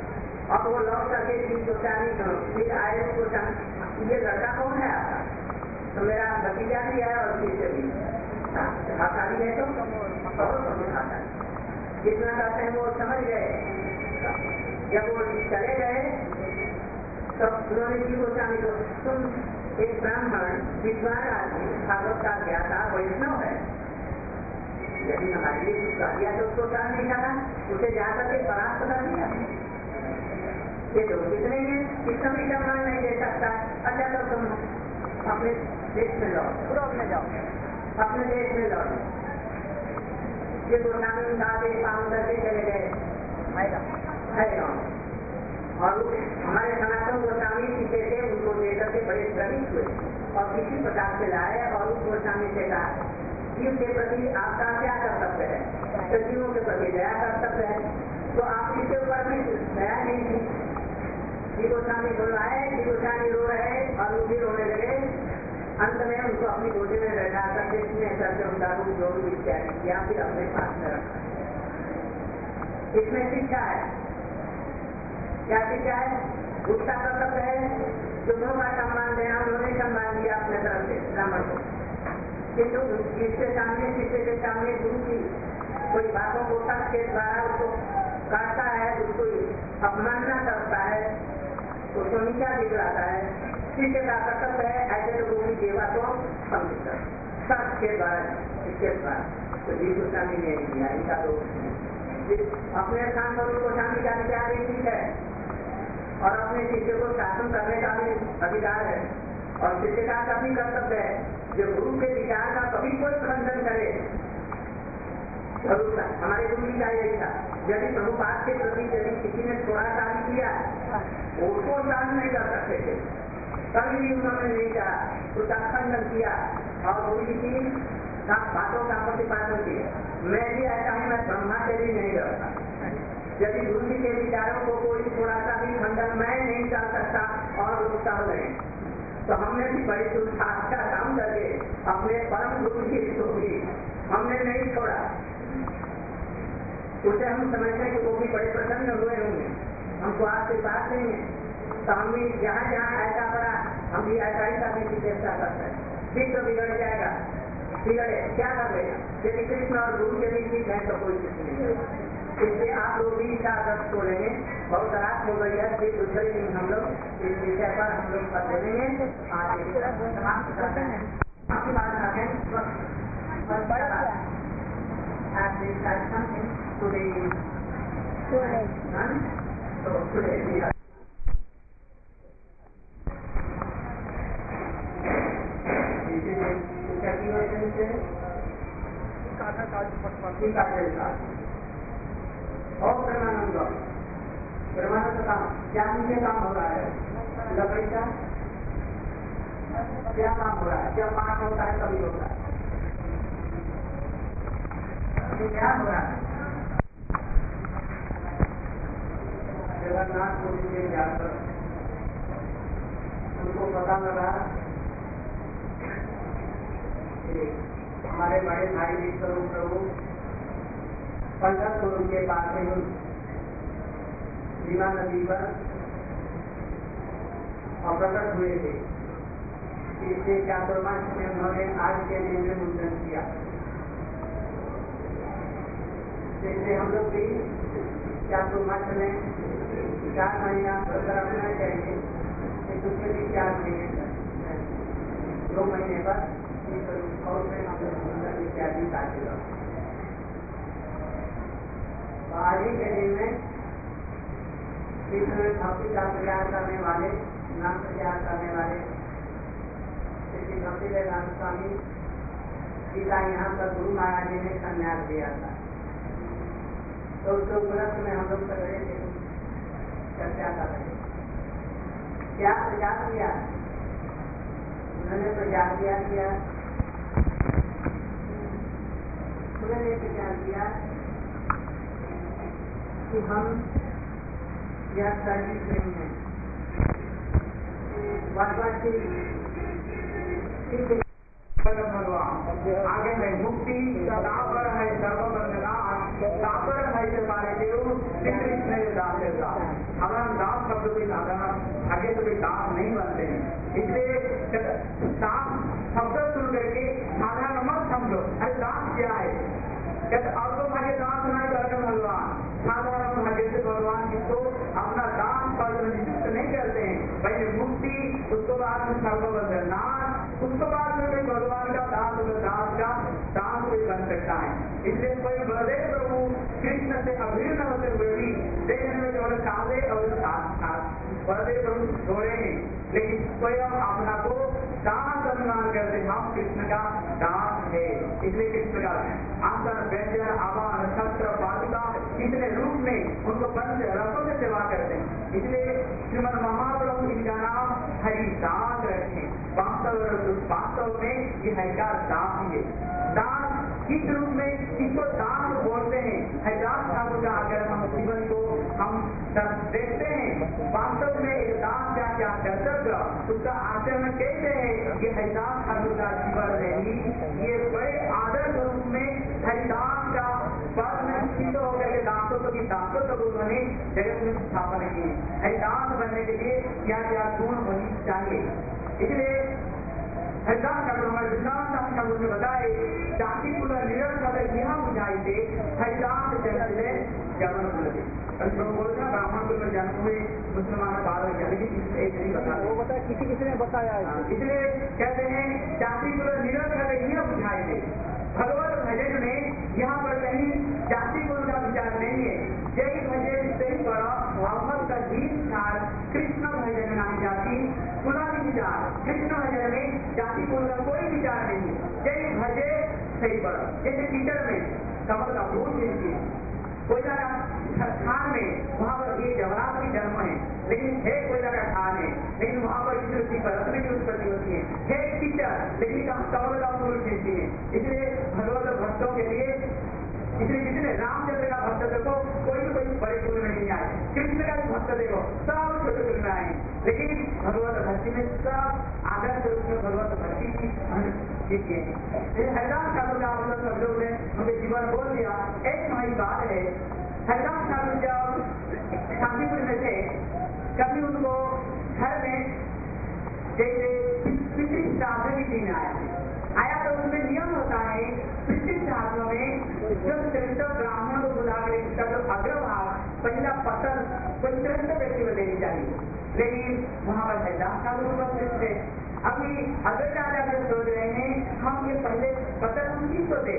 अब वो लौट करके श्री गोस्वामी फिर आए गोस्वामी, ये लड़का कौन है आपका? तो मेरा भतीजा भी है और शिष्य भी भाषा भी है, तो बहुत भाषा जितना कहते हैं वो समझ गए। जब वो चले गए तो उन्होंने श्री गोस्वामी को, तुम एक ब्राह्मण विद्वान आदमी भागवत का ज्ञाता वैष्णव है, यदि हमारे लिए कुछ कह दिया तो उसको कर नहीं कहा, उसे जाकर के परास्त कर दिया। ये तो कितने हैं, कितना भी सम्मान नहीं दे सकता। अच्छा तो तुम अपने देश में लौट में जाओ, अपने देश में लौट। ये गोस्वामी उनका आदेश पालन करके चले गए और हमारे सनातन गोस्वामी पीछे से उनको लेकर के बड़े श्रमिक हुए और किसी प्रकार से लाए और उस गोस्वामी से कहा, जीव के प्रति आपका क्या कर्तव्य है? तो जीवों के प्रति दया कर्तव्य है, तो आप इसके ऊपर भी दया नहीं थी। जी गोस्वामी बुलवाए, जी गोस्वामी रो रहे और वो भी रोने लगे। अंत में उनको अपनी गोदी में बैठा करके इसमें करके उनका रूप जो इत्यादि किया, फिर अपने पास में रखा। इसमें शिक्षा है, क्या शिक्षा है? उसका कर्तव्य है जुगनों का सम्मान देना, उन्होंने सम्मान दिया अपने तरफ से ब्राह्मण को, किंतु जिसके सामने शिष्य के सामने गुरु की कोई बातों को तर्क के द्वारा उसको काटता है, उसको अपमानना करता है, उसको नीचा दिखलाता है, शिष्य का कर्तव्य है ऐसे लोगों की सेवा को समझकर तर्क के द्वारा, इसके द्वारा। तो जी गोस्वामी ने किया, इनका दोष अपने स्थान पर उनको शांति का विचार भी ठीक है और अपने शिष्य को शासन करने का भी अधिकार है और शिष्य का कभी कर्तव्य है जो गुरु के विचार का कभी कोई खंडन करे। हमारे गुरु जी का यही था, यदि प्रभुपाद के प्रति यदि किसी ने थोड़ा सा भी किया उसको सहन नहीं कर सकते थे, कभी भी उन्होंने नहीं कहा, उसका खंडन किया और गुरु जी की बातों का प्रतिपादन किया। मैं भी ऐसा हूँ, मैं ब्रह्मा से भी नहीं डरता। यदि गुरु जी के विचारों को कोई थोड़ा सा भी खंडन मैं नहीं कर सकता और रोकता नहीं, तो हमने भी बड़ी दुर्भाग्य का काम करके अपने परम गुरु जी को भी हमने नहीं छोड़ा। उसे हम समझते हैं कि वो भी बड़े प्रसन्न हुए होंगे, हमको आपसे बात नहीं है, तो हम भी जहाँ जहाँ ऐसा पड़ा हम भी ऐसा ही करने की चेष्टा करते हैं। विश्व बिगड़ जाएगा, बिगड़े क्या कर लेगा? यदि कृष्ण और गुरु के बीच ठीक है तो कोई कुछ नहीं होगा। इसलिए आप लोग भी इसका आदर्श को लेंगे। बहुत रात हो गई है, फिर दूसरे दिन हम लोग इस विषय पर हम लोग कर देंगे। आज समाप्त करते हैं, आपकी बात करते हैं as we start something today today huh? so today we are this is a continuation से काटा काट पटपटी काटे का और परमानंद परमानंद काम क्या नीचे काम हो रहा है? लकड़ी का क्या काम हो रहा है? जब पाठ होता है तभी होता है, क्या हो रहा है? जगन्नाथ पुरी में जाकर उनको पता लगा कि हमारे बड़े भाई विश्वरूप प्रभु पंद्रह के पास में भीमा नदी पर प्रकट हुए थे। इससे चातुर्मास में उन्होंने आज के दिन में मुंडन किया। जैसे हम लोग भी चातुर्मास में चार महीना रखना चाहिए, दूसरे भी चार महीने दो महीने पर और में हम लोग मुंडन इत्यादि काटेगा। आज ही के दिन में विश्व भक्ति का प्रचार करने वाले, नाम प्रचार करने वाले श्री भक्ति वेदांत स्वामी जी का यहाँ पर गुरु महाराज जी ने संन्यास दिया था। तो उसके उपलक्ष्य में हम लोग कर रहे थे, चर्चा कर रहे थे। क्या प्रचार किया उन्होंने? प्रचार किया किया उन्होंने प्रचार किया कि हम यह सर्विस नहीं है, भगवान आगे में मुक्ति दापर है, सर्वबंधना दापर है, श्री कृष्ण दास है दास। हमारा दास शब्द कोई साधारण आगे तो कोई दास नहीं बनते हैं। इसलिए दास शब्द सुन करके साधारण मत समझो, अरे दास क्या है, जब और तो भाग्य दास नहीं करते भगवान, साधारण भाग्य से भगवान जिसको अपना दास पद में नियुक्त नहीं करते हैं, पहले मुक्ति, उसके बाद में सर्वबंध नाश, उसके बाद में कोई भगवान का दास दास का दास कोई बन सकता है। इसलिए कोई बलदेव प्रभु कृष्ण से अभिन्न होते हुए भी देखने में केवल काले और बलदेव प्रभु थोड़े हैं, लेकिन स्वयं अपना को दास अनुमान करते हम कृष्ण का दास है। इसलिए कृष्ण का आसन व्यंजन आवाहन शस्त्र पादुका इतने रूप में उनको पंच रसों से सेवा करते हैं। इसलिए श्रीमद महाप्रभु इनका नाम हरिदास रखे। वास्तव वास्तव में ये हरिदास दास ही है। दास किस रूप में इसको दास बोलते हैं, हरिदास ठाकुर का अगर हम जीवन को हम देखते हैं, वास्तव में एक दास का क्या कर्तव्य, उसका आचरण कैसे है, ये हरिदास ठाकुर का जीवन रही। ये बड़े आदर्श रूप में हरिदास का पद में स्थित होकर के दासों को दासों को उन्होंने जगत में स्थापना की। हरिदास बनने के लिए क्या क्या गुण होनी चाहिए, इसलिए हरिदास ठाकुर हमारे विश्वनाथ दास ठाकुर ने बताए, जाति कुल निरंतर यह बुझाई थे हरिदास चले जन्म कुल बोलते हैं ब्राह्मण कुल में जन्म हुए मुसलमान बाल हो गया, लेकिन एक नहीं बता वो बता किसी किसी ने बताया। इसलिए कहते हैं जाति कुल निरंतर यह बुझाई थे। भगवत भजन में यहाँ पर कहीं जाति कुल का विचार नहीं है। जय भजन सही बड़ा अवध का गीत सार कृष्ण भजन नाम जाति कुला विचार, कृष्ण भजन में जाति कुल का कोई विचार नहीं है। जय भजे सही बड़ा, जैसे टीचर में कमल का फूल मिलती है, कोयला का खान में वहाँ पर ये जवाहर की जन्म है, लेकिन है कोयला का खान है, लेकिन वहाँ पर की परस्पर की उत्पत्ति होती है। है टीचर, लेकिन कमल का फूल मिलती है। इसलिए भगवत भक्तों के लिए, इसलिए किसी ने रामचंद्र का भक्त देखो कोई भी कोई बड़े कुल में नहीं आए, कृष्ण का भी भक्त देखो सब छोटे कुल में आए, लेकिन भगवत भक्ति में सब आदर्श रूप में भगवत भक्ति की हरिदास ठाकुर का मतलब सब लोग ने उनके जीवन बोल दिया। एक हमारी बात है, हरिदास ठाकुर जब शांतिपुर में थे, कभी उनको घर में जैसे पितृ श्राद्ध की दिन आया आया तो उसमें नियम होता है, पितृ श्राद्धों में जो श्रेष्ठ ब्राह्मण को बुला कर इसका जो अग्रभाग पहला पतन कोई श्रेष्ठ व्यक्ति को देनी चाहिए, लेकिन वहाँ पर हरिदास ठाकुर उपस्थित थे। अभी अगर राजा अगर सोच रहे हैं हम ये पहले पतन हम किसको दे,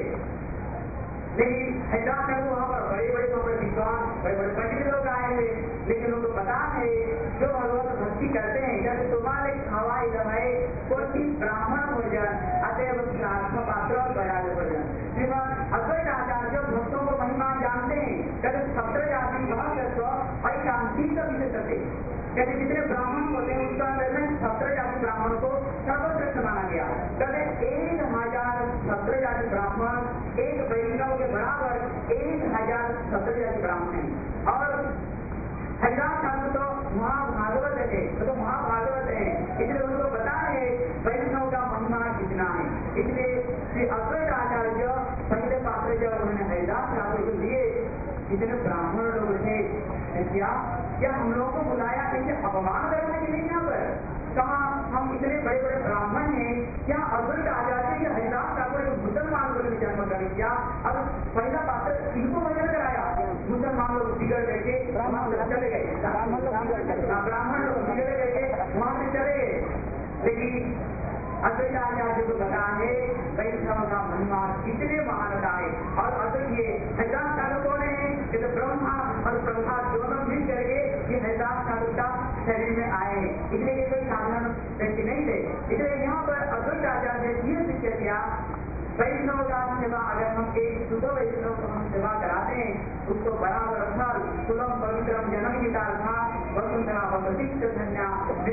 लेकिन हरिदास ठाकुर वहाँ पर बड़े बड़े वहाँ पर विद्वान बड़े बड़े पंडित लोग आए हुए, लेकिन उनको पता है जो भगवत भक्ति करते हैं जैसे तुम्हारे हवाई दवाई कोई ब्राह्मण भोजन अतएव पात्र और बयाल भोजन। अगर आचार्य भक्तों को महिमा जानते हैं, कहते सत्र जाति और शांति का विषय करते, कहते जितने ब्राह्मण होते हैं उसका अंदर में सत्र जाति ब्राह्मण को सर्वश्रेष्ठ माना गया। कहते एक हजार सत्र जाति ब्राह्मण एक वैष्णव के बराबर एक हजार सत्र जाति ब्राह्मण है। और हरिदास ठाकुर तो महाभागवत है, तो महाभागवत है, इसलिए उनको पता है वैष्णव का महिमा कितना है। इसलिए श्री अद्वैत आचार्य पहले पात्र जब उन्होंने हरिदास ठाकुर को लिए, इतने ब्राह्मण लोग थे, क्या क्या हम लोगों को बुलाया इसे अपमान करने के लिए? यहाँ पर कहा हम इतने बड़े बड़े ब्राह्मण हैं, क्या अद्वैत आचार्य के हरिदास ठाकुर को मुसलमान लोगों ने जन्म कर दिया, अब पहला पात्र इनको वजन कराया, मुसलमान लोग बिगड़ करके ब्राह्मण चले गए, ब्राह्मण लोग बिगड़ करके वहां से चले गए। लेकिन अद्वैत आचार्य को पता है वैष्णव का महिमा कितने महानता है। और अद्वैत ये हरिदास ठाकुर कौन है, जैसे ब्रह्मा और ब्रह्मा दोनों मिल करके ये हरिदास ठाकुर का शरीर में आए हैं, इसलिए ये कोई साधारण व्यक्ति नहीं थे। इसलिए यहाँ पर अद्वैत आचार्य ने यह शिक्षा दिया, वैष्णव का सेवा अगर हम एक शुद्ध वैष्णव को हम सेवा कराते हैं, उसको बराबर फल सुलभ पवित्र जन्म की था वसुंधरा भगवती धन्या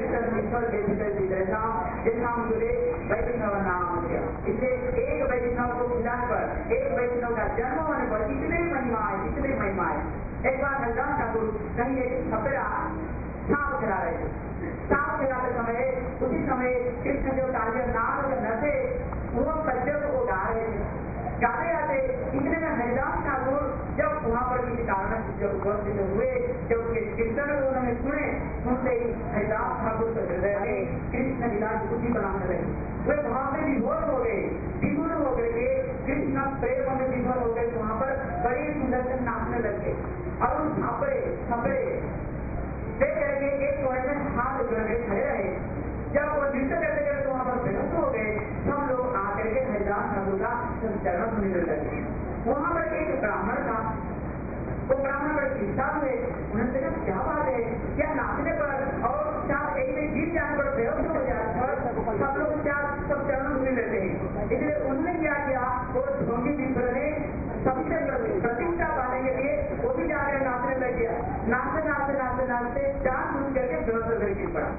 वैष्णव नाम दिया। इसलिए एक वैष्णव को मिलाने पर, एक वैष्णव का जन्म होने पर कितने महिमा है, कितने महिमा है। एक बार हरिदास ठाकुर कहीं एक छपरा सांप खिला रहे थे, सांप खिलाते समय उसी समय कृष्ण जो कार्य नाम जो न थे वो पद्यों को गा रहे थे, गाते गाते इतने में हरिदास ठाकुर जब वहाँ पर किसी कारण जब उपस्थित हुए, जब उनके कीर्तन को उन्होंने सुने, सुनते ही हरिदास ठाकुर के हृदय में कृष्ण लीला की कुटी बनाने लगे। वे भाव में विभोर हो गए, विभोर होकर के कृष्ण प्रेम में विभोर हो गए। वहां पर बड़ी सुंदर से नाचने लगे और उन छापड़े छपड़े देख करके एक कोने में हाथ जोड़ के खड़े रहे। जब वो नृत्य करते करते वहां पर बेहोश हो गए, सब लोग आकर के हरिदास ठाकुर का चरण सुनने लगे। वहां पर एक ब्राह्मण था, वो ब्राह्मण पर चिंता हुए, उन्होंने कहा क्या बात है, क्या नाचने पर और शायद एक में गिर जाने पर बेहोश हो जाए पर सब लोग क्या सब चरण सुन लेते हैं। इसलिए उन्होंने क्या किया, वो ढोंगी मित्र ने सबसे प्रतिष्ठा पाने के लिए वो भी जाकर नाचने लग गया। नाचते नाचते नाचते नाचते चार सूझ करके बेहोश होकर गिर पड़ा।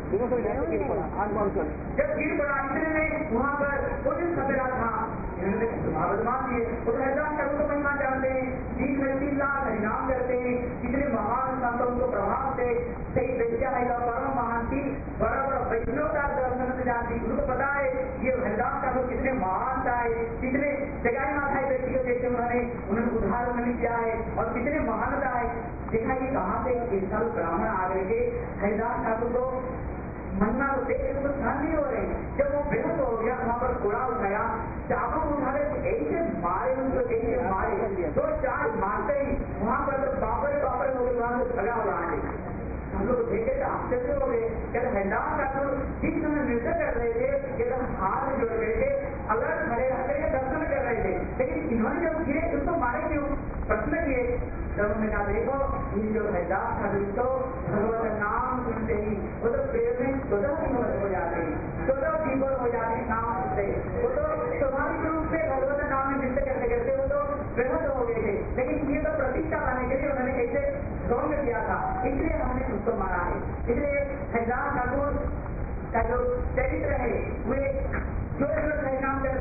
जब गिर पड़ा इतने में वहां पर वो जो सपेरा था, बदमाश है, वो हरिदास ठाकुर को महिमा जानते हैं, बीच में तीन लाख हरिनाम करते हैं, कितने महान संतों को प्रभाव से सही व्यक्ति आएगा, परम महान थी, बड़ा बड़ा वैष्णव का दर्शन से जानती, उनको पता है ये हरिदास ठाकुर कितने महान था, कितने जगाई माथा व्यक्ति को जैसे उन्होंने उन्होंने उद्धार उन्होंने किया है और कितने महानता है। देखा कि कहाँ से एक साल ब्राह्मण आ करके हरिदास ठाकुर को महिमा को देख तो सहन नहीं हो रहे। जब वो बेहोश हो गया, वहां पर घोड़ा उठाया, चाबुक उठा के ऐसे मारे उनको, ऐसे मारे दो चार मारते ही वहां पर तो बापर बापर हो गए, वहां से भगा उड़ा गए। हम लोग देखे तो आश्चर्य हो गए। क्या हरिदास ठाकुर जिस समय नृत्य कर रहे थे, एकदम हाथ जोड़ रहे थे, अलग खड़े रहकर दर्शन कर रहे थे, लेकिन इन्होंने जब गिरे उसको मारे क्यों, प्रश्न किए। तब उन्होंने कहा देखो ये जो हरिदास ठाकुर तो भगवत नाम सुनते ही वो तो प्रेम में स्वतः विभोर हो जाते हैं, स्वतः विभोर हो जाते हैं नाम सुनते, वो तो स्वाभाविक रूप से भगवत नाम में नृत्य करते करते वो तो बेहोश हो गए थे, लेकिन ये तो प्रतिष्ठा पाने के लिए उन्होंने ऐसे गौर किया था, इसलिए हमने उसको मारा है। इसलिए हरिदास ठाकुर का जो चरित्र है वे जो जो हरिनाम